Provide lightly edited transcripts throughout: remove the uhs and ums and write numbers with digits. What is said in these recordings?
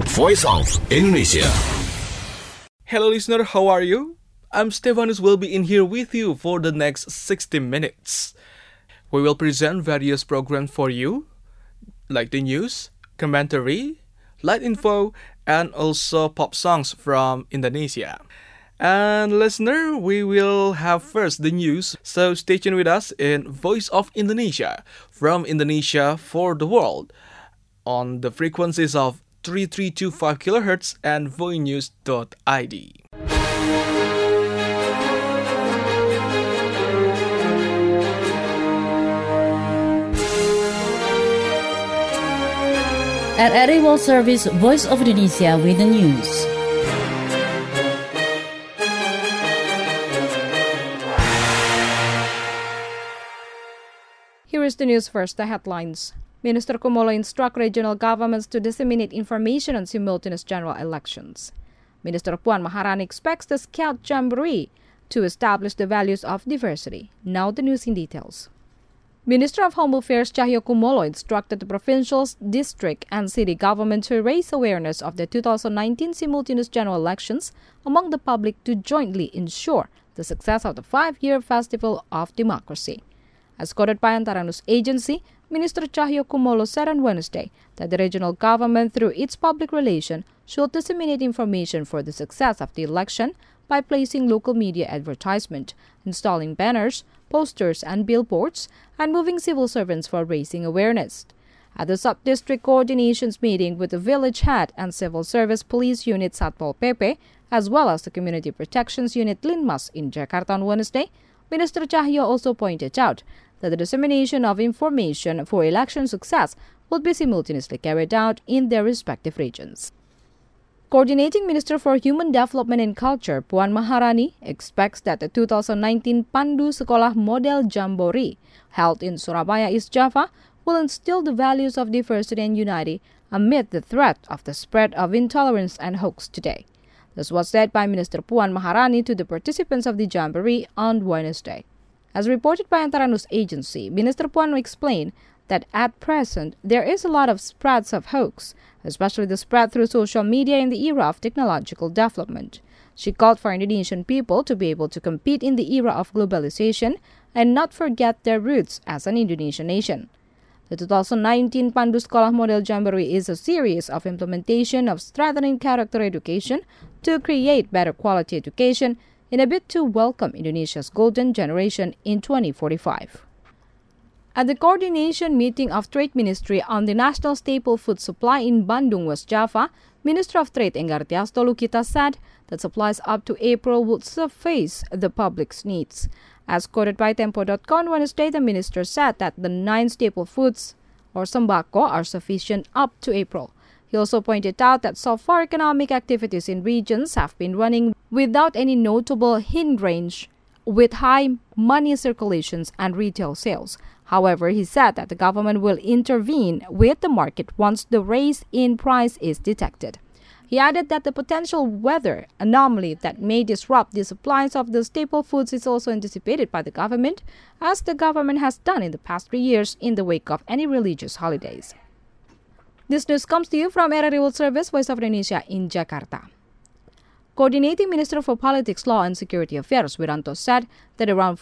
Voice of Indonesia. Hello listener, how are you? I'm Stefanus will be in here with you for the next 60 minutes. We will present various programs for you, like the news, commentary, light info, and also pop songs from Indonesia. And listener, we will have first the news, so stay tuned with us in Voice of Indonesia, from Indonesia for the world, on the frequencies of 3325 kHz and voinews.id. At RRI World Service, Voice of Indonesia with the news. Here is the news first, the headlines. Minister Kumolo instruct regional governments to disseminate information on simultaneous general elections. Minister Puan Maharani expects the Scout Jamboree to establish the values of diversity. Now the news in details. Minister of Home Affairs Cahyo Kumolo instructed the provincial, district, and city government to raise awareness of the 2019 simultaneous general elections among the public to jointly ensure the success of the 5-year Festival of Democracy. As quoted by Antara News Agency, Minister Cahyo Kumolo said on Wednesday that the regional government, through its public relation, should disseminate information for the success of the election by placing local media advertisement, installing banners, posters, and billboards, and moving civil servants for raising awareness. At the sub-district coordinations meeting with the village head and civil service police unit Satpol PP, as well as the community protections unit Linmas in Jakarta on Wednesday, Minister Cahyo also pointed out that the dissemination of information for election success would be simultaneously carried out in their respective regions. Coordinating Minister for Human Development and Culture, Puan Maharani, expects that the 2019 Pandu Sekolah Model Jamboree, held in Surabaya, East Java, will instill the values of diversity and unity amid the threat of the spread of intolerance and hoax today. This was said by Minister Puan Maharani to the participants of the Jamboree on Wednesday. As reported by Antara News Agency, Minister Puan explained that at present there is a lot of spreads of hoax, especially the spread through social media in the era of technological development. She called for Indonesian people to be able to compete in the era of globalization and not forget their roots as an Indonesian nation. The 2019 Pandu Sekolah Model Jamboree is a series of implementation of strengthening character education to create better quality education in a bid to welcome Indonesia's golden generation in 2045. At the coordination meeting of Trade Ministry on the National Staple Food Supply in Bandung, West Java, Minister of Trade Enggar Tiasto Lukita said that supplies up to April would suffice the public's needs. As quoted by Tempo.com Wednesday, the minister said that the 9 staple foods or sembako are sufficient up to April. He also pointed out that so far economic activities in regions have been running without any notable hindrance with high money circulations and retail sales. However, he said that the government will intervene with the market once the rise in price is detected. He added that the potential weather anomaly that may disrupt the supplies of the staple foods is also anticipated by the government, as the government has done in the past 3 years in the wake of any religious holidays. This news comes to you from RRI World Service, Voice of Indonesia in Jakarta. Coordinating Minister for Politics, Law and Security Affairs, Wiranto, said that around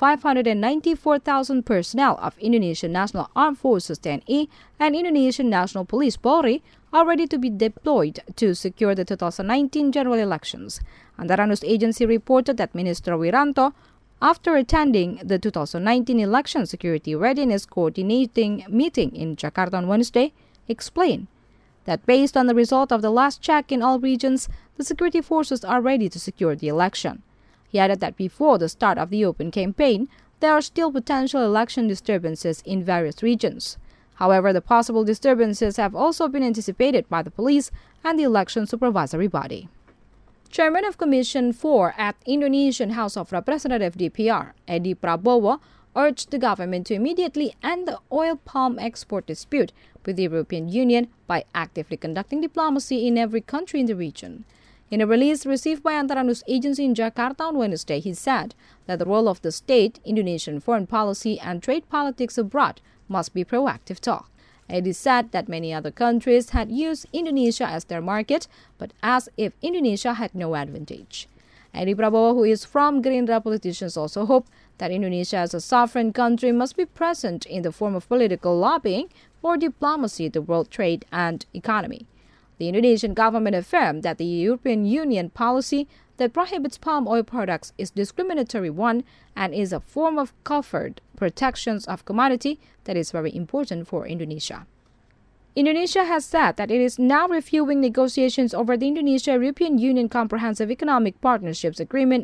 594,000 personnel of Indonesian National Armed Forces (TNI) and Indonesian National Police (Polri) are ready to be deployed to secure the 2019 general elections. Antara News Agency reported that Minister Wiranto, after attending the 2019 election security readiness coordinating meeting in Jakarta on Wednesday, explained that based on the result of the last check in all regions, the security forces are ready to secure the election. He added that before the start of the open campaign, there are still potential election disturbances in various regions. However, the possible disturbances have also been anticipated by the police and the election supervisory body. Chairman of Commission 4 at Indonesian House of Representatives DPR, Edi Prabowo, urged the government to immediately end the oil palm export dispute with the European Union by actively conducting diplomacy in every country in the region. In a release received by Antara News Agency in Jakarta on Wednesday, he said that the role of the state, Indonesian foreign policy and trade politics abroad must be proactive talk. It is said that many other countries had used Indonesia as their market, but as if Indonesia had no advantage. Edi Prabowo, who is from Gerindra, politicians also hope that Indonesia as a sovereign country must be present in the form of political lobbying for diplomacy, the world trade and economy. The Indonesian government affirmed that the European Union policy that prohibits palm oil products is discriminatory one and is a form of covert protections of commodity that is very important for Indonesia. Indonesia has said that it is now reviewing negotiations over the Indonesia-European Union Comprehensive Economic Partnerships Agreement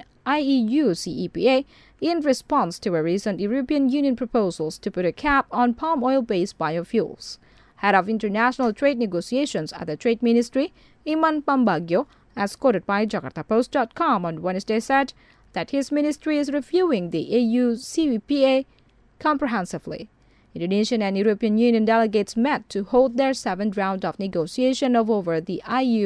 IEU-CEPA in response to a recent European Union proposals to put a cap on palm oil-based biofuels. Head of International Trade Negotiations at the Trade Ministry, Iman Pambagio, as quoted by JakartaPost.com on Wednesday, said that his ministry is reviewing the EU-CEPA comprehensively. Indonesian and European Union delegates met to hold their seventh round of negotiation over the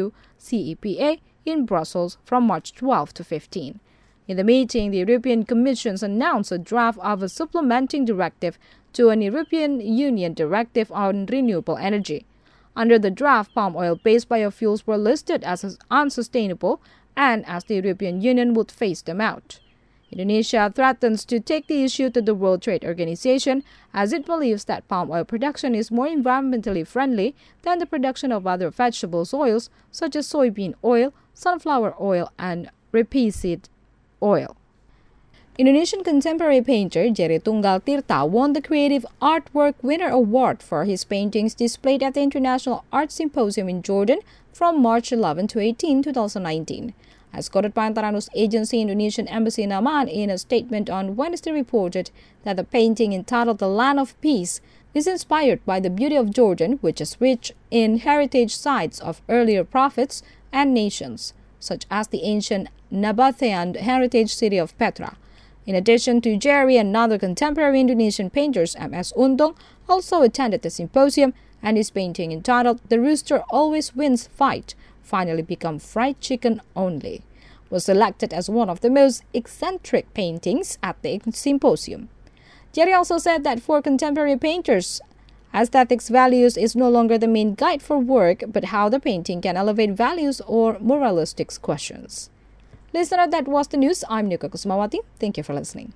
IEU-CEPA in Brussels from March 12 to 15. In the meeting, the European Commission announced a draft of a supplementing directive to an European Union directive on renewable energy. Under the draft, palm oil-based biofuels were listed as unsustainable and as the European Union would phase them out. Indonesia threatens to take the issue to the World Trade Organization as it believes that palm oil production is more environmentally friendly than the production of other vegetable oils such as soybean oil, sunflower oil, and rapeseed oil. Indonesian contemporary painter Jerry Tunggal Tirta won the Creative Artwork Winner Award for his paintings displayed at the International Art Symposium in Jordan from March 11 to 18, 2019. As quoted by Antara News Agency, Indonesian Embassy in Amman in a statement on Wednesday reported that the painting entitled The Land of Peace is inspired by the beauty of Jordan, which is rich in heritage sites of earlier prophets and nations, such as the ancient Nabatean heritage city of Petra. In addition to Jerry, another contemporary Indonesian painters, M.S. Untung, also attended the symposium, and his painting entitled The Rooster Always Wins Fight finally become fried chicken only, was selected as one of the most eccentric paintings at the symposium. Jerry also said that for contemporary painters, aesthetics values is no longer the main guide for work, but how the painting can elevate values or moralistic questions. Listener, that was the news. I'm Nika Kusmawati. Thank you for listening.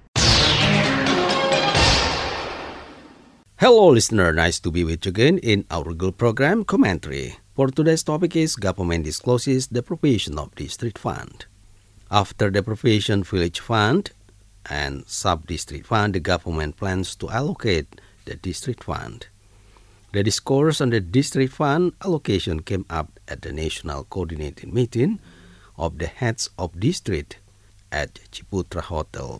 Hello, listener. Nice to be with you again in our regular program, Commentary. For today's topic is Government Discloses the Appropriation of District Fund. After the Appropriation Village Fund and Sub-District Fund, the government plans to allocate the District Fund. The discourse on the District Fund allocation came up at the National Coordinating Meeting of the Heads of District at Ciputra Hotel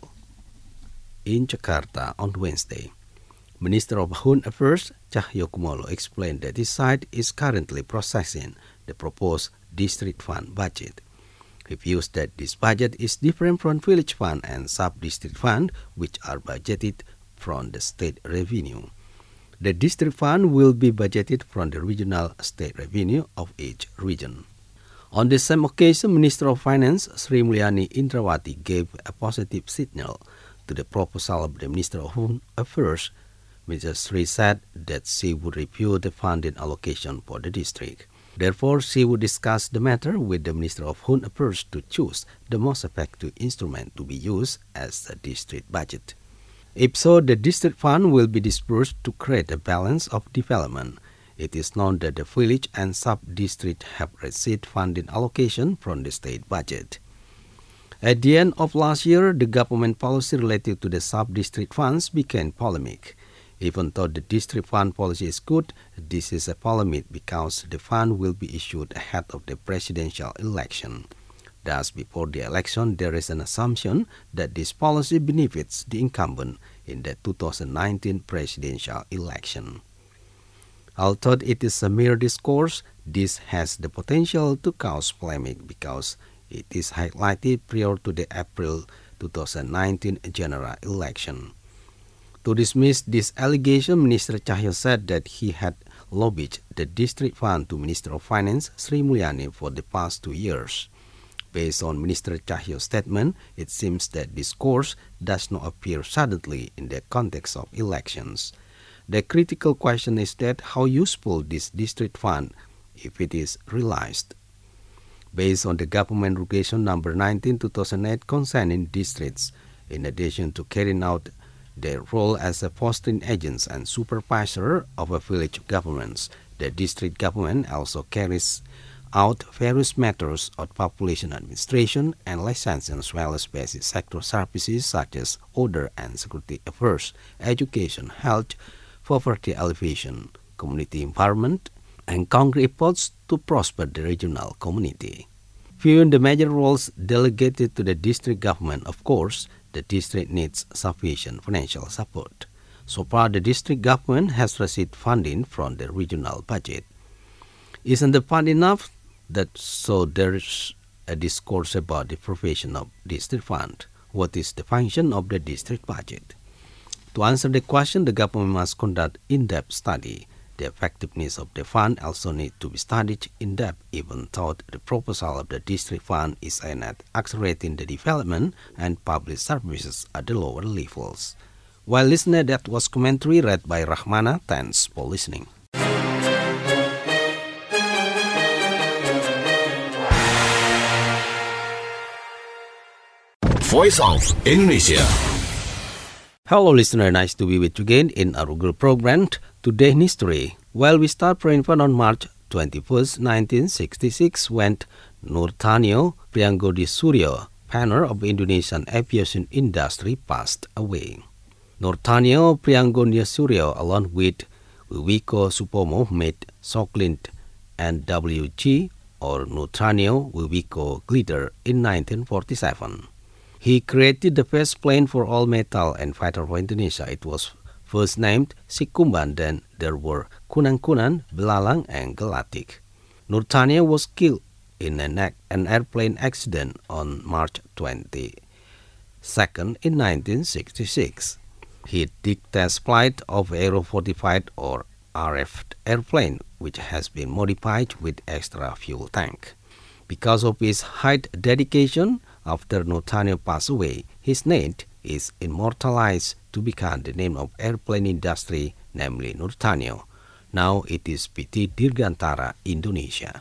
in Jakarta on Wednesday. Minister of Home Affairs Cahyokumolo explained that his side is currently processing the proposed District Fund budget. He views that this budget is different from Village Fund and Sub-District Fund, which are budgeted from the state revenue. The District Fund will be budgeted from the regional state revenue of each region. On the same occasion, Minister of Finance Sri Mulyani Indrawati gave a positive signal to the proposal of the Minister of Home Affairs. Mr. Sri said that she would review the funding allocation for the district. Therefore, she would discuss the matter with the Minister of Home Affairs to choose the most effective instrument to be used as the district budget. If so, the district fund will be dispersed to create a balance of development. It is known that the village and sub-district have received funding allocation from the state budget. At the end of last year, the government policy related to the sub-district funds became polemic. Even though the district fund policy is good, this is a polemic because the fund will be issued ahead of the presidential election. Thus, before the election, there is an assumption that this policy benefits the incumbent in the 2019 presidential election. Although it is a mere discourse, this has the potential to cause polemic because it is highlighted prior to the April 2019 general election. To dismiss this allegation, Minister Cahyo said that he had lobbied the district fund to Minister of Finance Sri Mulyani for the past 2 years. Based on Minister Cahyo's statement, it seems that this course does not appear suddenly in the context of elections. The critical question is that how useful this district fund if it is realized. Based on the government regulation number 19/2008 concerning districts, in addition to carrying out their role as a fostering agents and supervisor of a village governments, the district government also carries out various matters of population administration and licensing as well as basic sector services such as order and security affairs, education, health, poverty alleviation, community empowerment, and concrete efforts to prosper the regional community. Viewing the major roles delegated to the district government, of course, the district needs sufficient financial support. So far, the district government has received funding from the regional budget. Isn't the fund enough? So there is a discourse about the provision of district fund. What is the function of the district budget? To answer the question, the government must conduct in-depth study. The effectiveness of the fund also needs to be studied in depth, even though the proposal of the district fund is aimed at accelerating the development and public services at the lower levels. Well, listener, that was commentary read by Rahmana. Thanks for listening. Voice of Indonesia. Hello listener, nice to be with you again in our Google program, Today in History. Well, we start from on March 21st, 1966 when Nurtanio Priyangodisurio, pioneer of Indonesian aviation industry, passed away. Nurtanio Priyangodisurio along with Wiwiko Supomo made Soklint NWG or Nurtanio Wiwiko Glider in 1947. He created the first plane for all metal and fighter for Indonesia. It was first named Sikumban, then there were Kunang-Kunang, Belalang, and Gelatik. Nurtanio was killed in an airplane accident on March 22nd in 1966. He did test flight of Aero 45 or RF airplane, which has been modified with extra fuel tank. Because of his high dedication, after Nurtanio passed away, his name is immortalized to become the name of airplane industry, namely Nurtanio. Now it is PT Dirgantara Indonesia.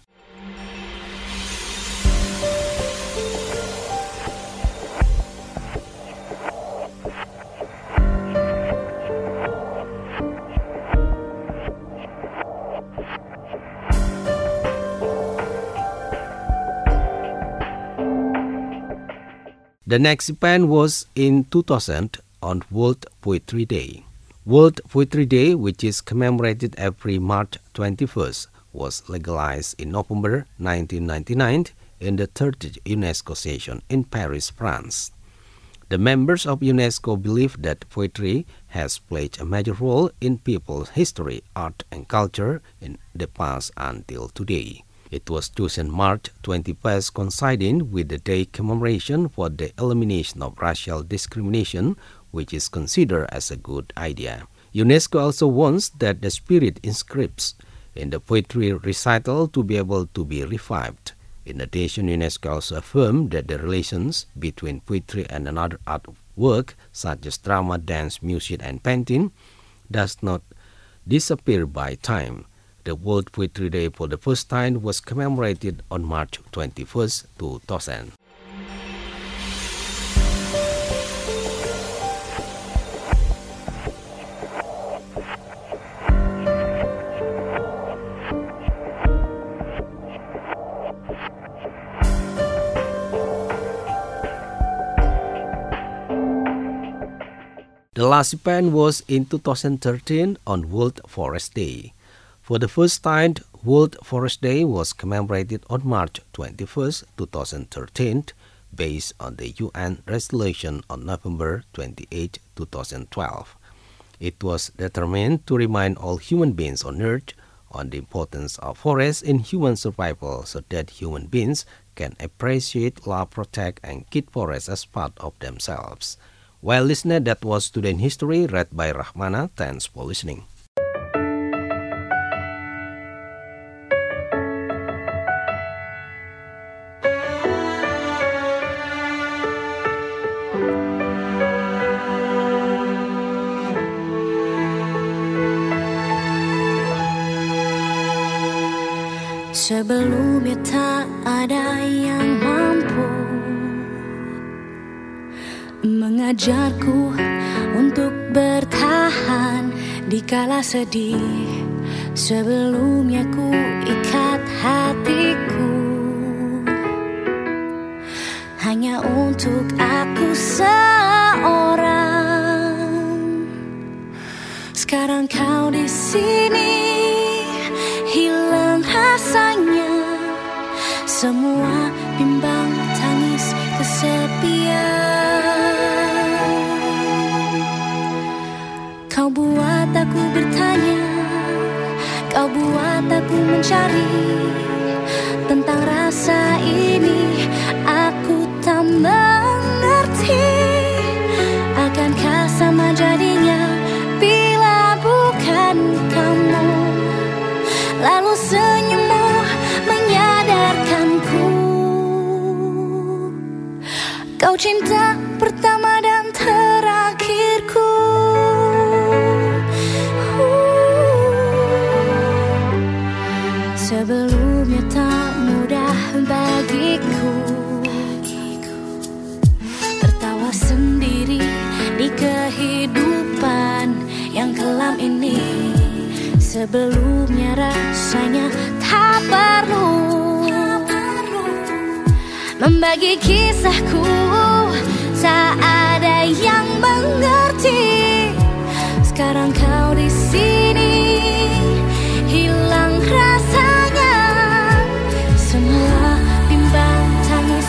The next event was in 2000 on World Poetry Day. World Poetry Day, which is commemorated every March 21st, was legalized in November 1999 in the 30th UNESCO session in Paris, France. The members of UNESCO believe that poetry has played a major role in people's history, art, and culture in the past until today. It was chosen March 21st coinciding with the day commemoration for the elimination of racial discrimination, which is considered as a good idea. UNESCO also wants that the spirit inscribed in the poetry recital to be able to be revived. In addition, UNESCO also affirmed that the relations between poetry and another art work, such as drama, dance, music, and painting, does not disappear by time. The World Poetry Day for the first time was commemorated on March 21st, 2000. The last event was in 2013 on World Forest Day. For the first time, World Forest Day was commemorated on March 21st, 2013, based on the UN resolution on November 28, 2012. It was determined to remind all human beings on Earth on the importance of forests in human survival so that human beings can appreciate, love, protect, and keep forests as part of themselves. Well, listener, that was Today in History, read by Rahmana. Thanks for listening. Sebelumnya tak ada yang mampu mengajarku untuk bertahan di kala sedih. Sebelumnya ku ikat hatiku hanya untuk aku seorang. Sekarang kau di sini, hilang rasanya semua bimbang tangis kesepian. Kau buat aku bertanya, kau buat aku mencari tentang rasa ini. Aku tak mengerti, akankah sama jadinya bila bukan kamu. Lalu senyummu menyadarkanku, kau cinta pertama dan terakhirku. Sebelumnya tak mudah bagiku tertawa sendiri di kehidupan yang kelam ini. Sebelumnya rasanya tak perlu membagi kisahku, tak ada yang mengerti. Sekarang kau di sini, hilang rasanya semua bimbang tangis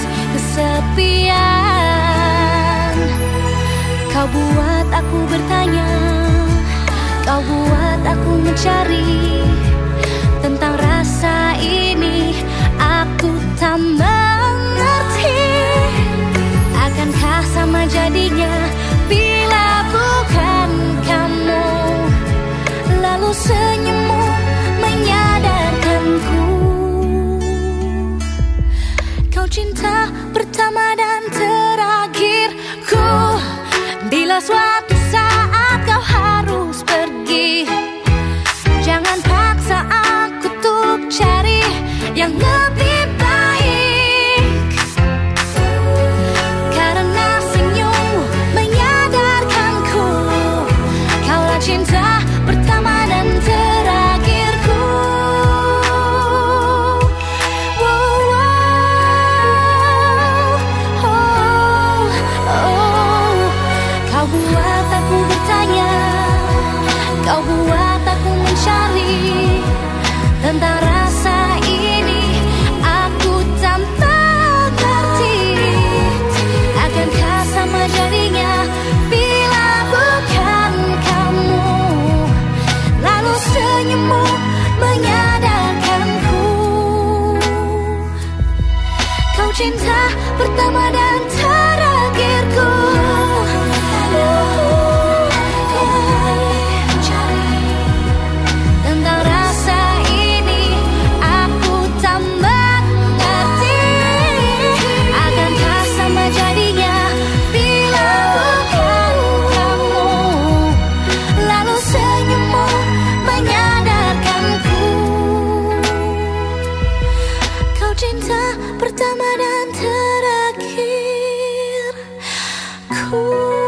kesepian. Kau buat aku bertanya, kau buat aku mencari tentang rasa ini. Aku tak mengerti, akankah sama jadinya bila bukan kamu. Lalu senyummu menyadarkanku, kau cinta pertama dan terakhirku. Bila suatu saat kau harus pergi, jangan paksa aku untuk cari yang lebih baik. Karena senyummu menyadarkanku, kaulah cinta pertama dan terakhirku. Wow, wow, oh, oh. Kau buat aku bertanya, kau buat aku mencari tentang rasa ini. Aku tak mengerti, akankah sama jadinya bila bukan kamu. Lalu senyummu menyadarkanku, kau cinta pertama dan terakhirku. Tentang rasa ini aku tak mengerti, akankah sama jadinya bila bukan kamu. Lalu senyummu menyadarkanku, kau cinta pertama dan terakhirku.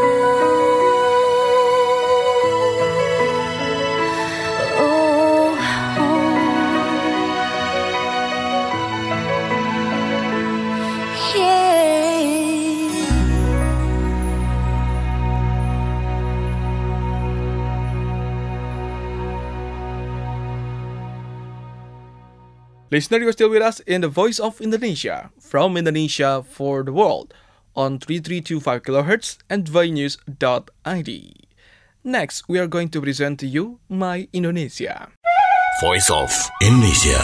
Listener, you're still with us in the Voice of Indonesia, from Indonesia for the world, on 3325 kHz and dvainews.id. Next, we are going to present to you My Indonesia. Voice of Indonesia.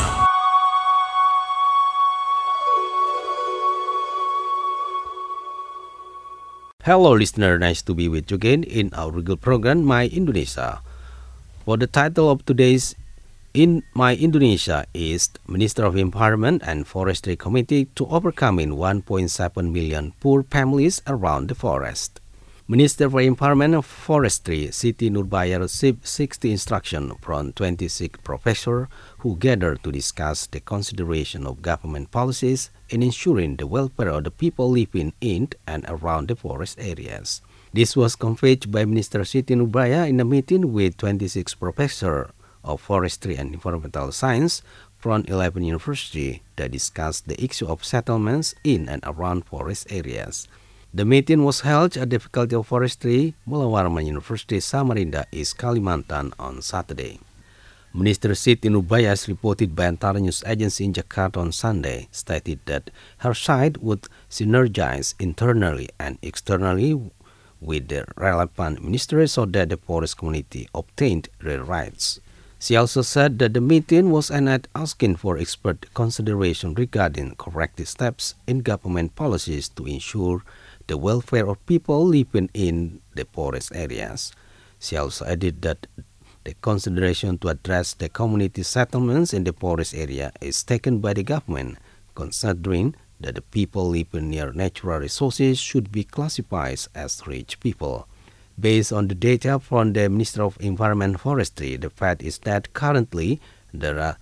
Hello listener, nice to be with you again in our regular program My Indonesia. For the title of today's In My Indonesia is Minister of Environment and Forestry Committee to overcoming 1.7 million poor families around the forest. Minister for Environment and Forestry Siti Nurbaya received 60 instructions from 26 professors who gathered to discuss the consideration of government policies in ensuring the welfare of the people living in and around the forest areas. This was conveyed by Minister Siti Nurbaya in a meeting with 26 professors of forestry and environmental science from 11 universities that discussed the issue of settlements in and around forest areas. The meeting was held at the Faculty of Forestry, Mula Warman University, Samarinda, East Kalimantan on Saturday. Minister Siti Nurbaya, as reported by Antara News Agency in Jakarta on Sunday, stated that her side would synergize internally and externally with the relevant ministries so that the forest community obtained their rights. She also said that the meeting was aimed at asking for expert consideration regarding corrective steps in government policies to ensure the welfare of people living in the forest areas. She also added that the consideration to address the community settlements in the forest area is taken by the government, considering that the people living near natural resources should be classified as rich people. Based on the data from the Ministry of Environment and Forestry, the fact is that currently there are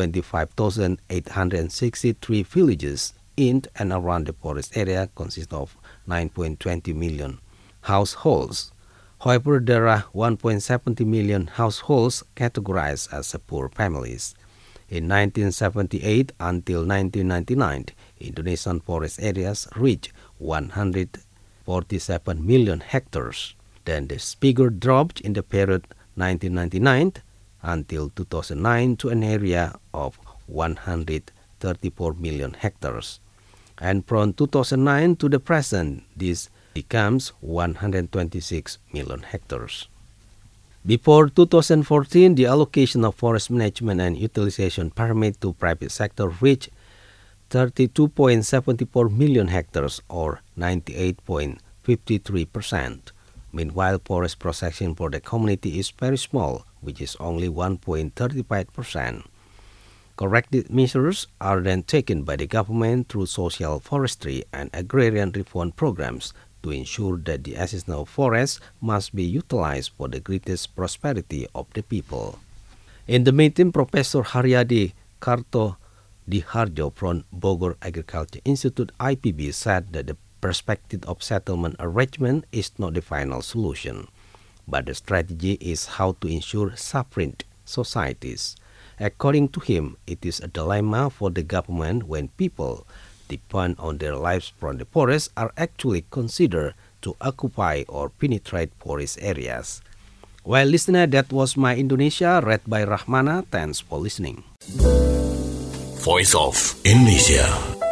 25,863 villages in and around the forest area, consist of 9.20 million households. However, there are 1.70 million households categorized as poor families. In 1978 until 1999, Indonesian forest areas reached 147 million hectares. Then this figure dropped in the period 1999 until 2009 to an area of 134 million hectares. And from 2009 to the present, this becomes 126 million hectares. Before 2014, the allocation of forest management and utilization permit to private sector reached 32.74 million hectares or 98.53%. Meanwhile, forest protection for the community is very small, which is only 1.35%. Corrective measures are then taken by the government through social forestry and agrarian reform programs to ensure that the existing forests must be utilized for the greatest prosperity of the people. In the meeting, Professor Haryadi Kartodiharjo from Bogor Agriculture Institute IPB said that the perspective of settlement arrangement is not the final solution, but the strategy is how to ensure sovereign societies. According to him, it is a dilemma for the government when people depend on their lives from the forests are actually considered to occupy or penetrate forest areas. Well, listener, that was My Indonesia, read by Rahmana. Thanks for listening. Voice of Indonesia.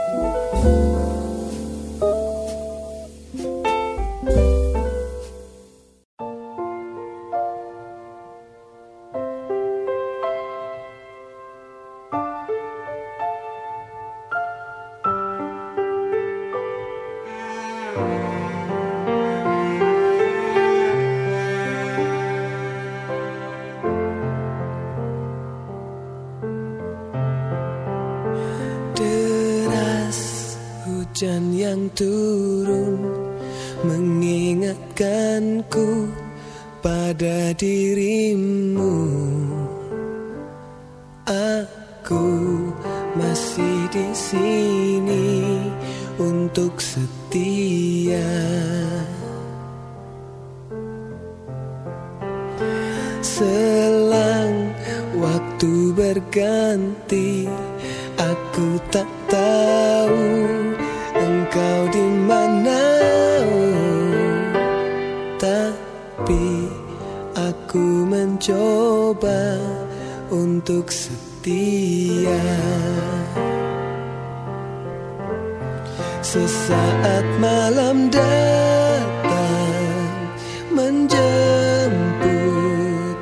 Hujan yang turun mengingatkanku pada dirimu. Aku masih di sini untuk setia. Selang waktu berganti, aku tak tahu engkau di mana, tapi aku mencoba untuk setia. Sesaat malam datang menjemput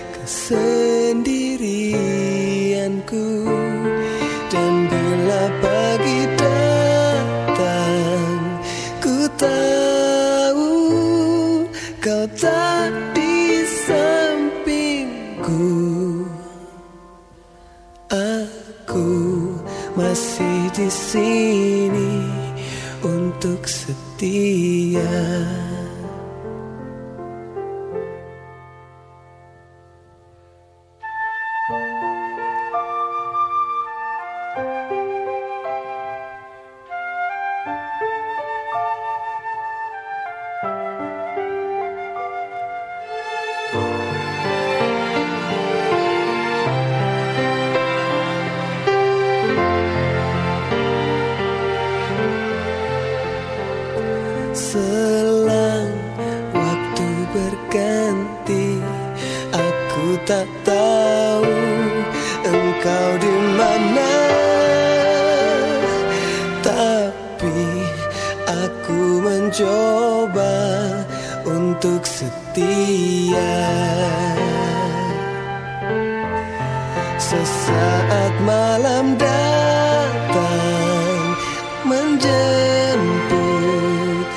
kesendirianku, dan bila pagi datang, ku tahu kau tak di sampingku. Aku masih di sini untuk setia. setia. Sesaat malam datang menjemput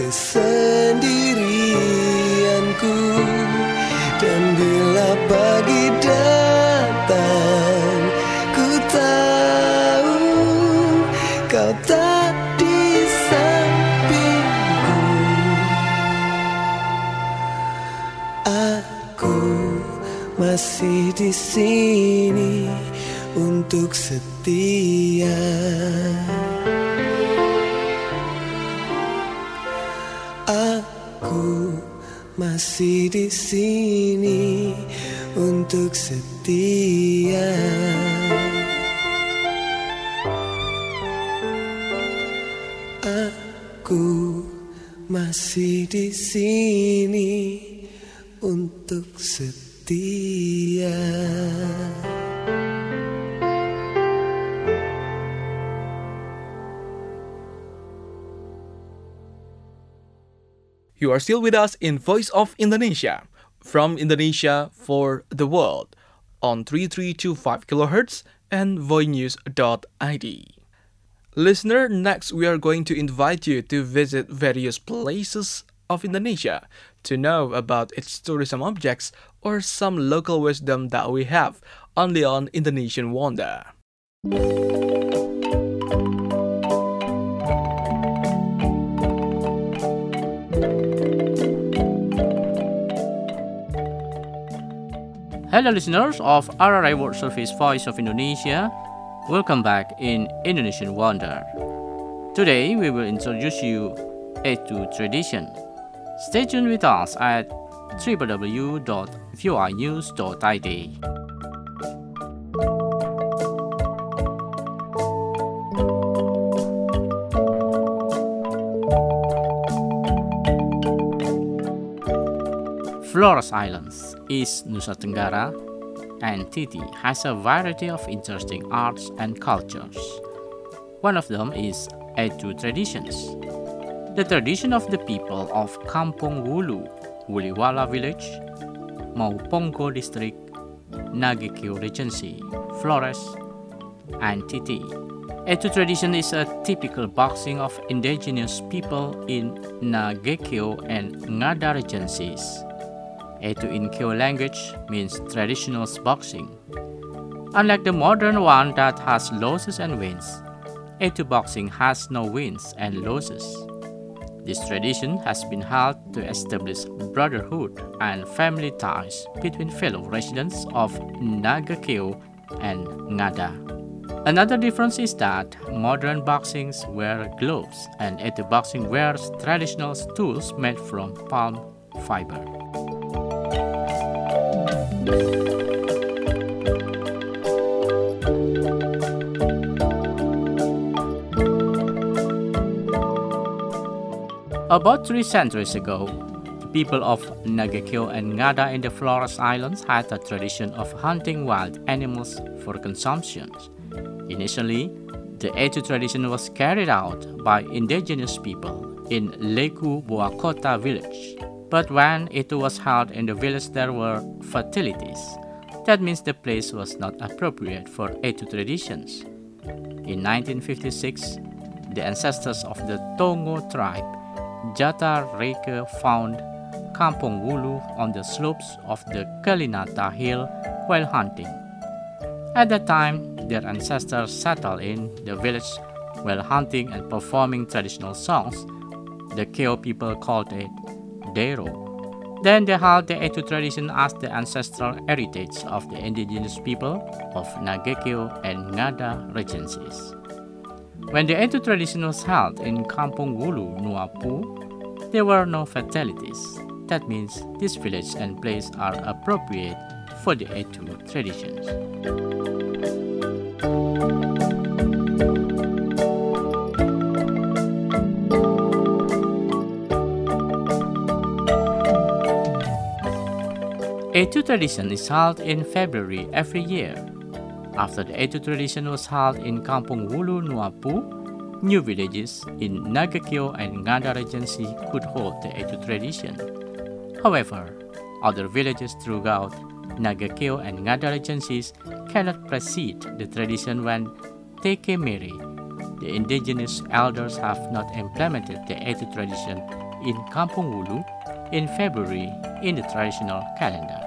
kesendirianku, dan bila pagi datang, ku tahu kau tak di sampingku. Aku masih di sini untuk setia. Aku masih di sini untuk setia. Aku masih di sini untuk setia. You are still with us in Voice of Indonesia, from Indonesia for the world, on 3325 kHz and voinews.id. Listener, next we are going to invite you to visit various places of Indonesia to know about its tourism objects or some local wisdom that we have only on Indonesian Wonder. Hello listeners of RRI World Service Voice of Indonesia. Welcome back in Indonesian Wonder. Today we will introduce you Etu Tradition. Stay tuned with us at www.voinews.id. Flores Islands, East Nusa Tenggara, and Titi has a variety of interesting arts and cultures. One of them is Etu traditions. The tradition of the people of Kampung Wulu, Wuliwala Village, Maupongo District, Nagekeo Regency, Flores, and Titi. Etu tradition is a typical boxing of indigenous people in Nagekeo and Ngada regencies. Etu in Keo language means traditional boxing. Unlike the modern one that has losses and wins, Etu boxing has no wins and losses. This tradition has been held to establish brotherhood and family ties between fellow residents of Nagekeo and Ngada. Another difference is that modern boxings wear gloves and Etu boxing wears traditional tools made from palm fiber. About 3 centuries ago, the people of Nagekeo and Ngada in the Flores Islands had a tradition of hunting wild animals for consumption. Initially, the Etu tradition was carried out by indigenous people in Leku Boakota village. But when Etu was held in the village, there were fatalities. That means the place was not appropriate for Etu traditions. In 1956, the ancestors of the Tongo tribe, Jata Reke, found Kampung Wulu on the slopes of the Kalinata Hill while hunting. At that time, their ancestors settled in the village while hunting and performing traditional songs. The Keo people called it Dero. Then they held the Etu tradition as the ancestral heritage of the indigenous people of Nagekeo and Ngada regencies. When the Etu tradition was held in Kampung Wulu, Nuapu, there were no fatalities. That means this village and place are appropriate for the Etu traditions. Etu tradition is held in February every year. After the Etu tradition was held in Kampung Wulu, Nuapu, new villages in Nagekeo and Ngada Regency could hold the Etu tradition. However, other villages throughout Nagakeo and Ngada regencies cannot precede the tradition when Tekemere, the indigenous elders have not implemented the Etu tradition in Kampung Wulu in February in the traditional calendar.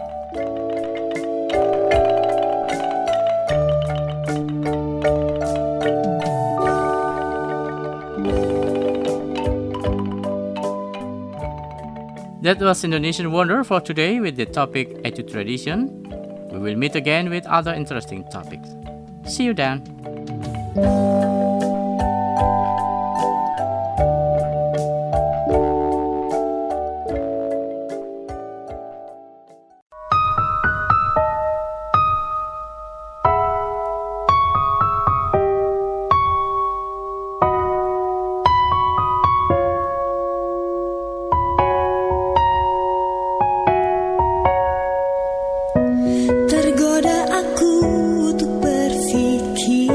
That was Indonesian Wonder for today with the topic Etu Tradition. We will meet again with other interesting topics. See you then. Tergoda aku untuk berpikir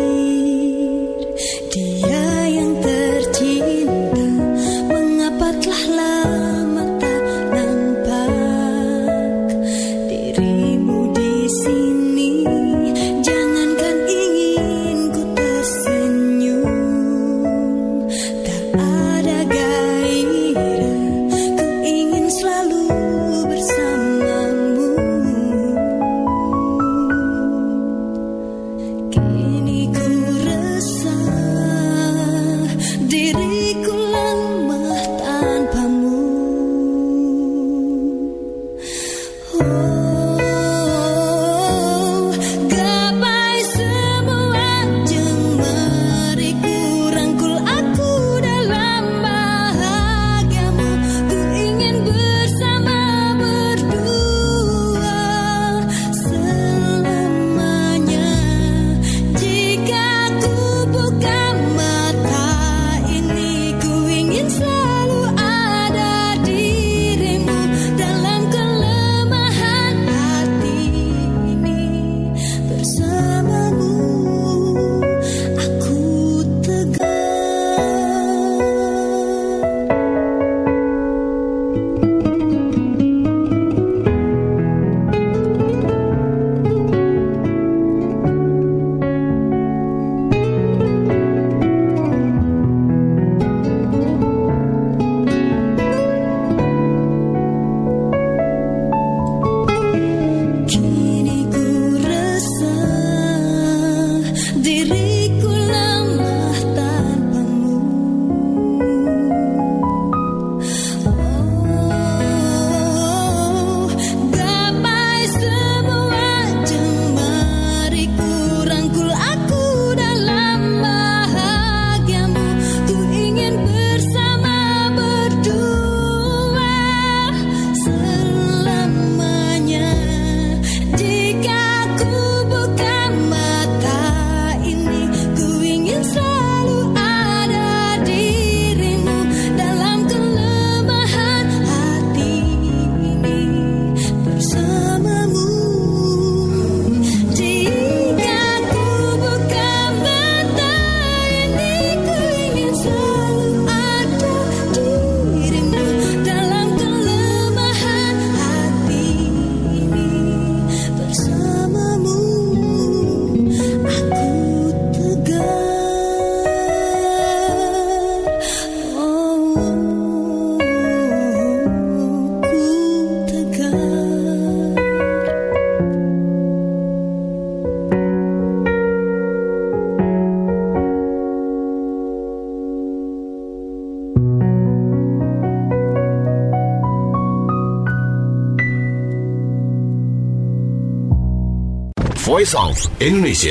Voice of Indonesia.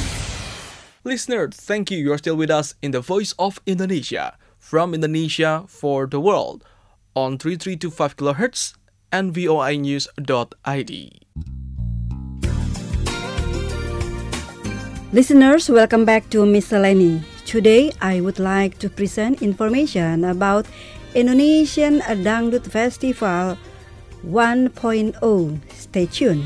Listeners, thank you. You are still with us in the Voice of Indonesia, from Indonesia for the world, on 3325 kHz and voinews.id. Listeners, welcome back to Miscellany. Today, I would like to present information about Indonesian Dangdut Festival 1.0. Stay tuned.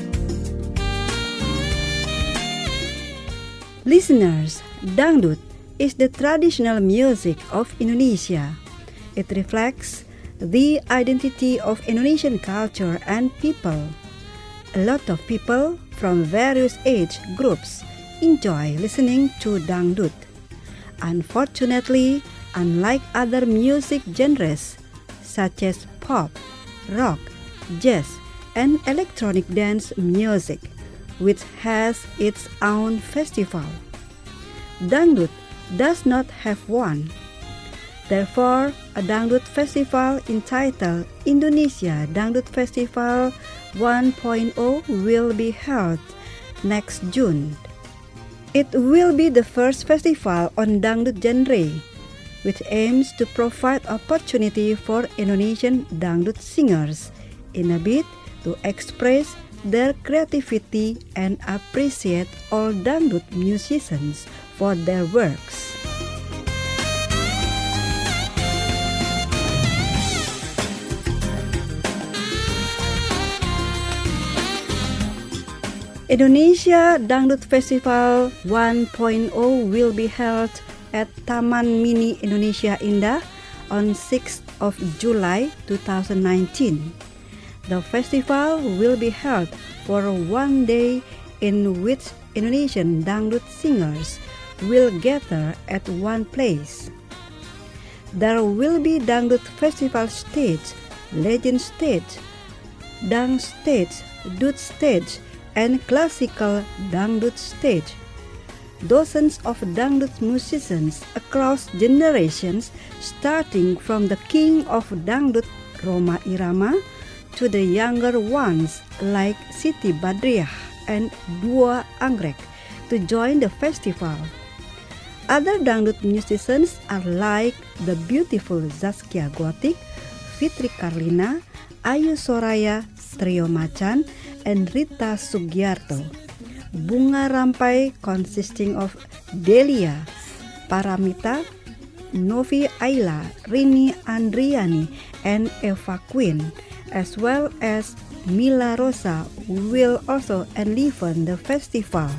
Listeners, Dangdut is the traditional music of Indonesia. It reflects the identity of Indonesian culture and people. A lot of people from various age groups enjoy listening to dangdut. Unfortunately, unlike other music genres such as pop, rock, jazz, and electronic dance music, which has its own festival, dangdut does not have one. Therefore, a dangdut festival entitled Indonesia Dangdut Festival 1.0 will be held next June. It will be the first festival on dangdut genre, which aims to provide opportunity for Indonesian dangdut singers in a bid to express their creativity and appreciate all dangdut musicians for their works. Indonesia Dangdut Festival 1.0 will be held at Taman Mini Indonesia Indah on 6th of July 2019. The festival will be held for 1 day in which Indonesian dangdut singers will gather at one place. There will be dangdut festival stage, legend stage, dang stage, dut stage, and classical dangdut stage. Dozens of dangdut musicians across generations, starting from the king of dangdut Rhoma Irama to the younger ones like Siti Badriah and Dua Anggrek, to join the festival. Other dangdut musicians are like the beautiful Zaskia Gotik, Fitri Karlina, Ayu Soraya, Trio Macan, and Rita Sugiarto. Bunga Rampai consisting of Delia, Paramita, Novi Ayla, Rini Andriani, and Eva Queen, as well as Mila Rosa, will also enliven the festival.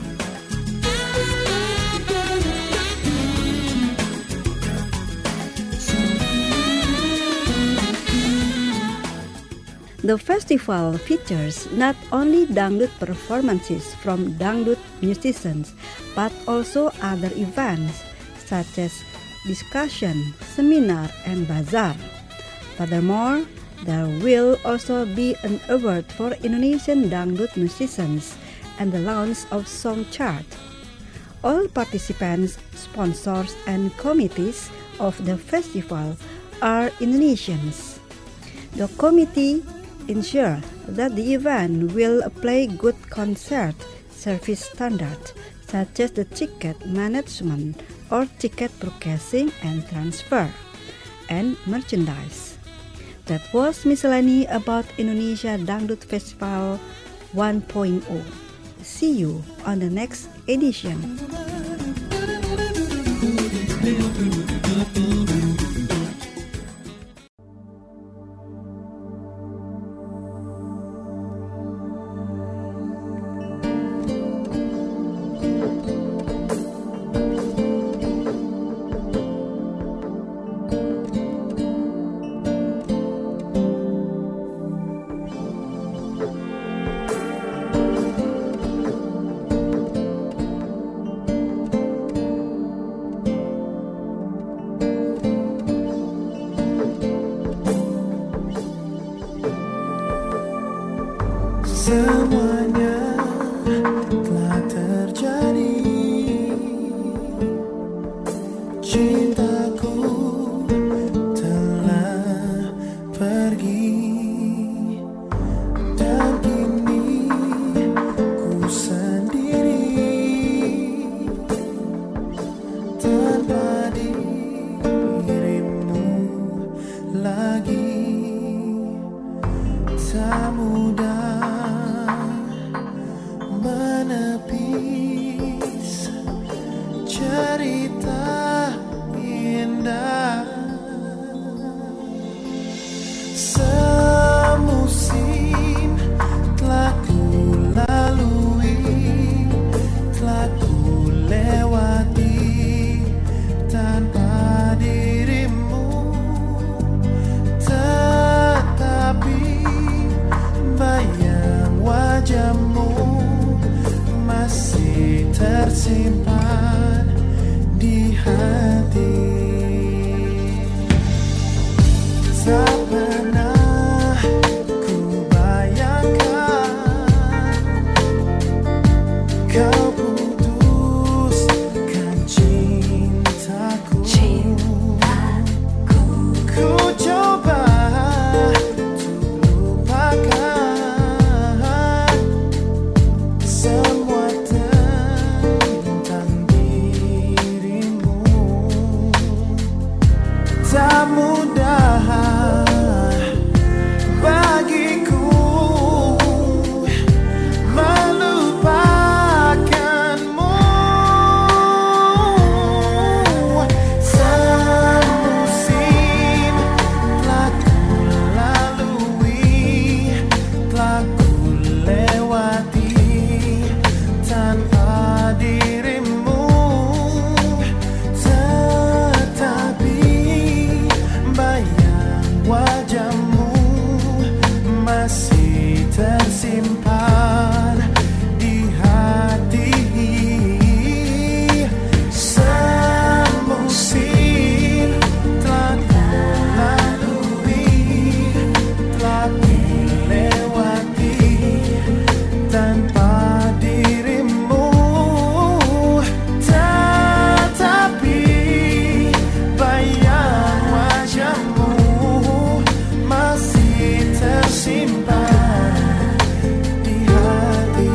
The festival features not only dangdut performances from dangdut musicians, but also other events such as discussion, seminar, and bazaar. Furthermore, there will also be an award for Indonesian dangdut musicians and the launch of song chart. All participants, sponsors, and committees of the festival are Indonesians. The committee ensure that the event will apply good concert service standards such as the ticket management or ticket purchasing and transfer, and merchandise. That was miscellany about Indonesia Dangdut Festival 1.0. See you on the next edition. Semuanya telah terjadi, cintaku telah pergi, dan kini ku sendiri tanpa dirimu lagi. Tak mudah menepis cerita indah. Semusim telah ku lalui, telah ku lewati, wajahmu masih tersimpan di hati. Semusim telah kulalui, telah kulewati, tanpa dirimu. Tetapi bayang wajahmu masih tersimpan di hati.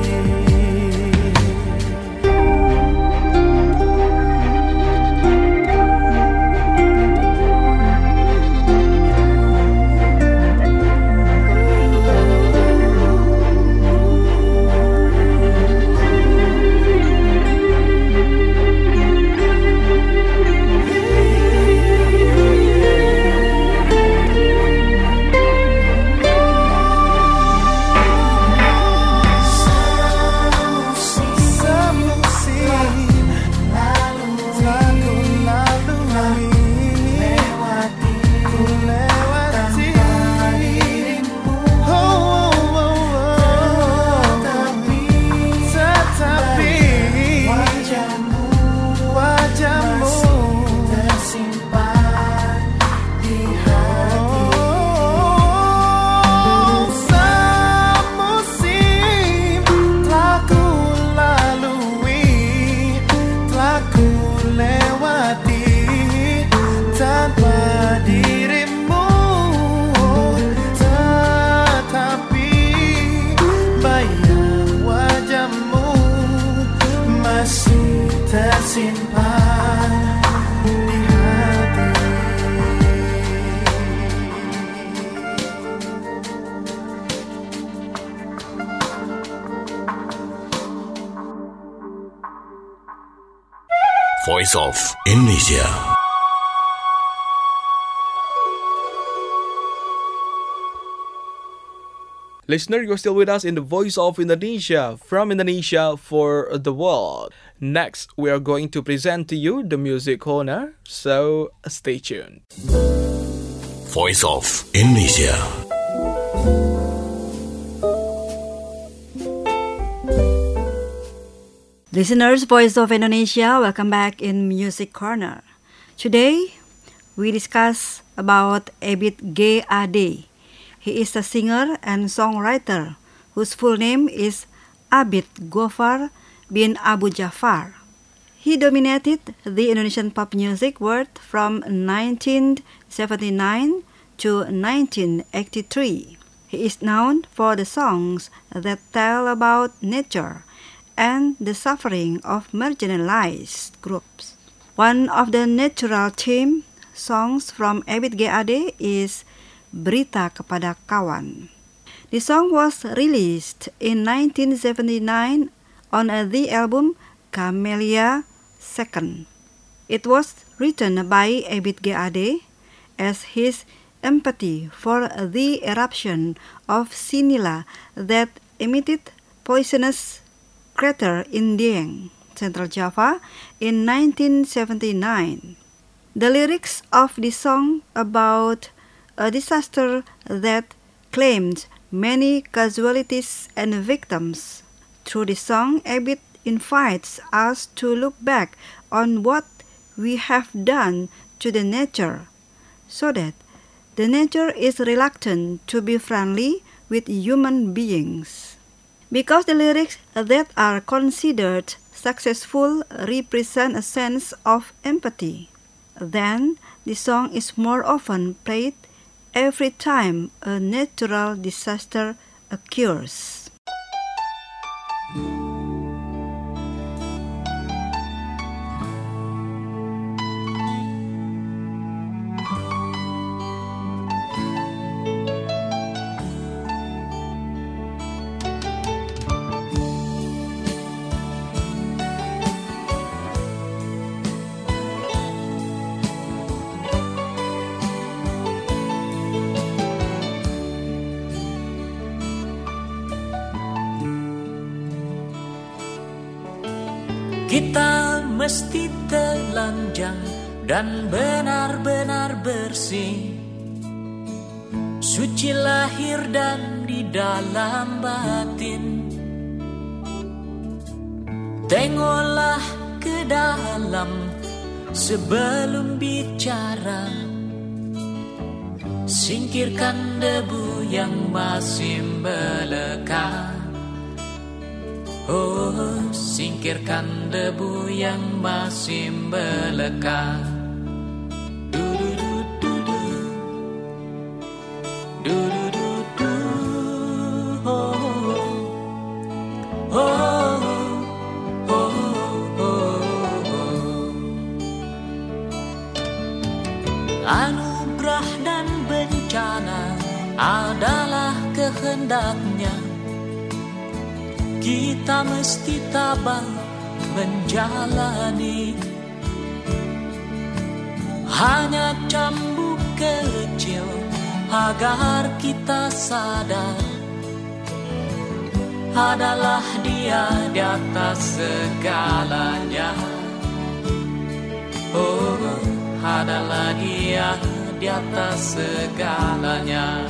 Tersimpan di hati. Voice of Indonesia. Listener, you're still with us in the Voice of Indonesia, from Indonesia for the world. Next, we are going to present to you the music corner, so stay tuned. Voice of Indonesia. Listeners, Voice of Indonesia, welcome back in Music Corner. Today, we discuss about Ebit G. Ade. He is a singer and songwriter whose full name is Abid Gofar bin Abu Jafar. He dominated the Indonesian pop music world from 1979 to 1983. He is known for the songs that tell about nature and the suffering of marginalized groups. One of the natural theme songs from Ebit G. Ade is Berita Kepada Kawan. The song was released in 1979 on the album Camellia 2nd. It was written by Ebit G. Ade as his empathy for the eruption of Sinila that emitted poisonous crater in Dieng, Central Java in 1979. The lyrics of the song about a disaster that claimed many casualties and victims. Through the song, Ebit invites us to look back on what we have done to the nature, so that the nature is reluctant to be friendly with human beings. Because the lyrics that are considered successful represent a sense of empathy, then the song is more often played every time a natural disaster occurs. Kita mesti telanjang dan benar-benar bersih, suci lahir dan di dalam batin. Tengoklah ke dalam sebelum bicara, singkirkan debu yang masih melekat. Oh, singkirkan debu yang masih melekat. Anugerah dan bencana adalah kehendaknya. Kita mesti tabah menjalani. Hanya cambuk kecil agar kita sadar, adalah Dia di atas segalanya. Oh, adalah Dia di atas segalanya.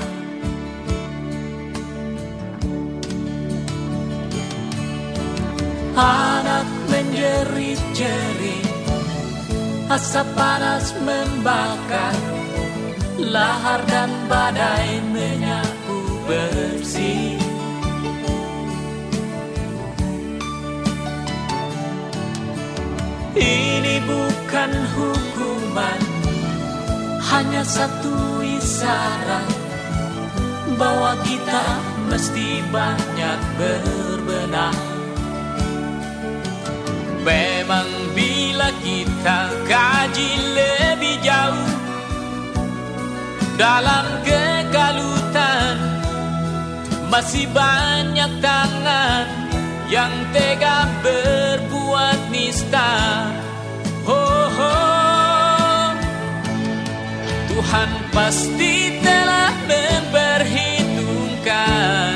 Anak menjerit-jerit, asap panas membakar, lahar dan badai menyapu bersih. Ini bukan hukuman, hanya satu isyarat bahwa kita mesti banyak berbenah. Memang bila kita kaji lebih jauh dalam kegalutan, masih banyak tangan yang tega berbuat nista. Oh, oh, Tuhan pasti telah memperhitungkan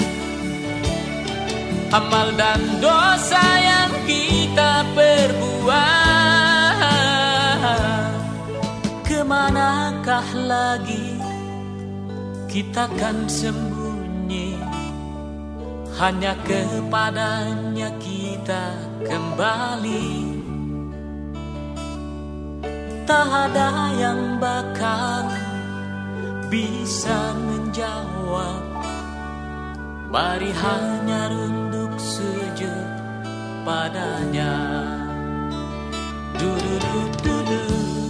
amal dan dosa yang kita perbuat. Kemanakah lagi kita kan sembunyi? Hanya kepadanya kita kembali. Tak ada yang bakal bisa menjawab. Mari hanya runduk sujud padanya. Du-du-du-du-du,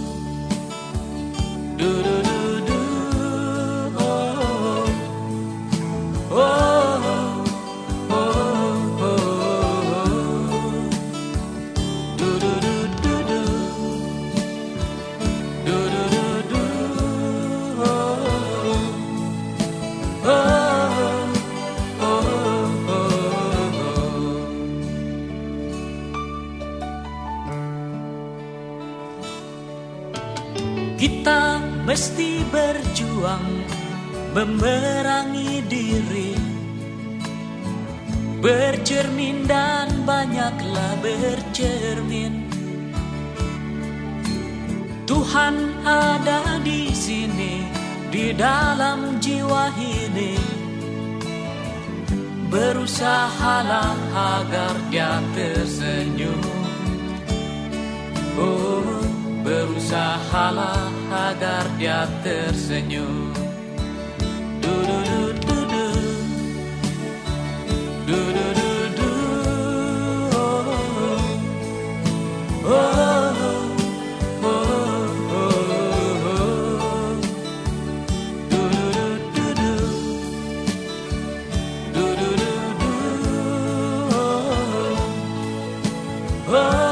du-du-du-du, oh, oh, oh, oh, oh, du-du-du-du-du, du-du-du-du, oh, oh. Kita mesti berjuang memerangi diri, bercermin dan banyaklah bercermin. Tuhan ada di sini, di dalam jiwa ini. Berusahalah agar Dia tersenyum. Oh, berusahalah agar Dia tersenyum. Du-du-du-du-du, du-du-du-du, oh, oh, oh, oh, du-du-du-du-du, du-du-du-du, oh, oh.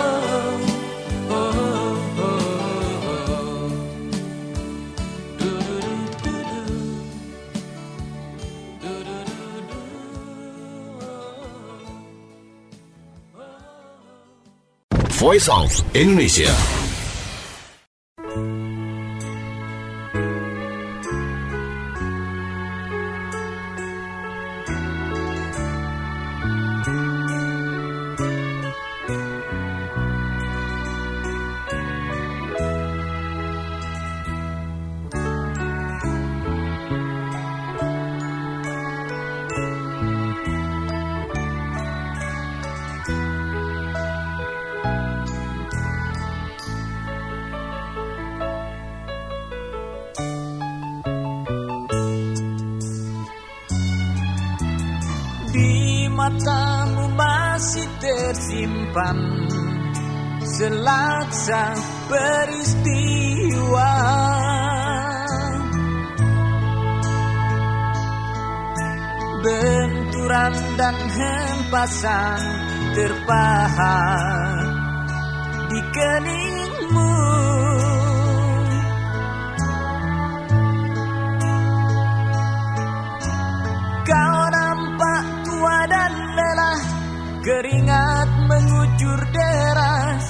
Voice of Indonesia. matamu masih tersimpan selaksa peristiwa. Benturan dan hempasan terpahat di keningmu. Kau nampak tua dan lelah, keringat mengucur deras,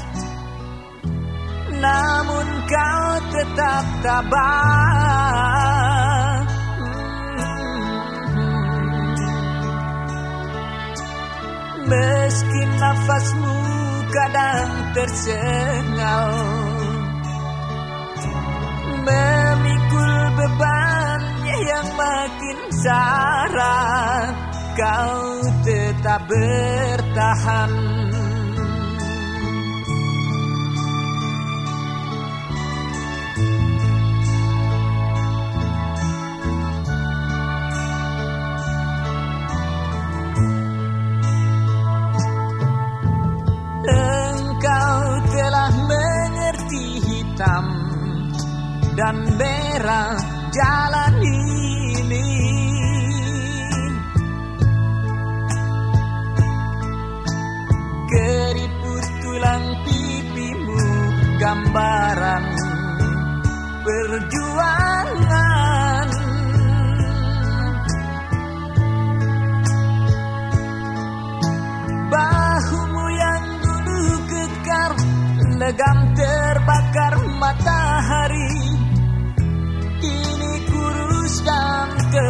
namun kau tetap tabah. Meski nafasmu kadang tersengal, memikul bebannya yang makin syarat, kau tetap bertahan. Engkau telah mengerti hitam dan merah jalan ini. Keriput tulang pipimu gambaran perjuangan. Bahumu yang dulu kekar, legam terbakar matahari, kini kurus dan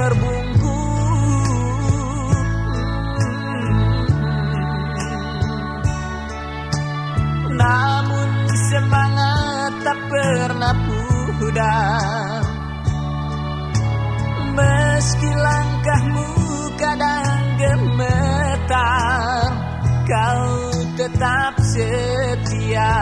terbungkus. Namun semangat tak pernah pudar, meski langkahmu kadang gemetar, kau tetap setia.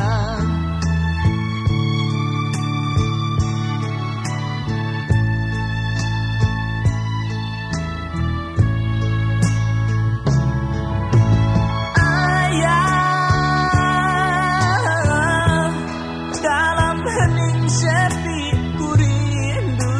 Ayah, dalam hening sepi ku rindu,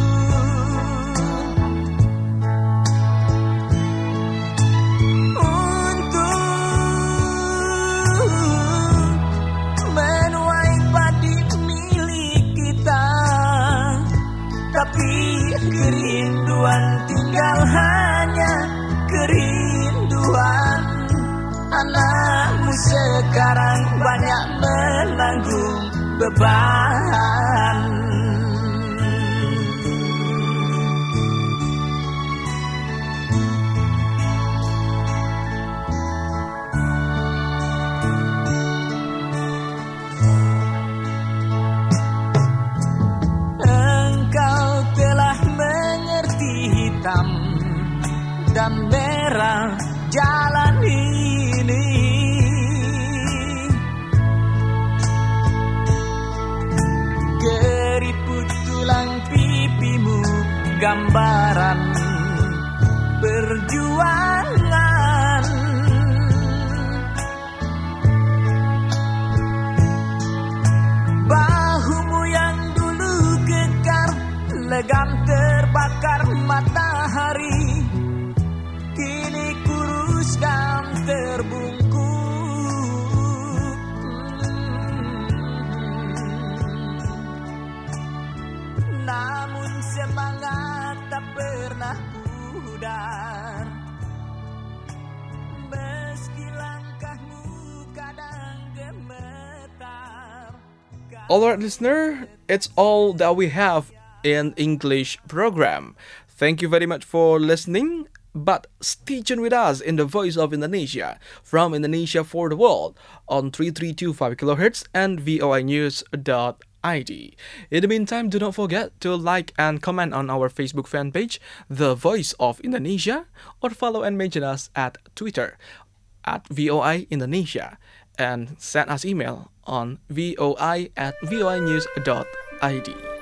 menuai padi milik kita, tapi kerinduan tinggal hanya kerinduan. Anakmu sekarang banyak menanggung beban. Engkau telah mengerti hitam dan merah jalan ini. Keriput tulang pipimu gambaran perjuangan. Bahumu yang dulu kekar, legam terbakar matahari, kini kurus dan terbungkus. Namun semangat tak pernah pudar, meski langkahmu kadang gemetar. Alright, listener, it's all that we have in English program. Thank you very much for listening. But stay tuned with us in the Voice of Indonesia, from Indonesia for the world, on 3325 kHz and voinews.id. In the meantime, do not forget to like and comment on our Facebook fan page, The Voice of Indonesia, or follow and mention us at Twitter at VOI Indonesia, and send us email on voi@voinews.id.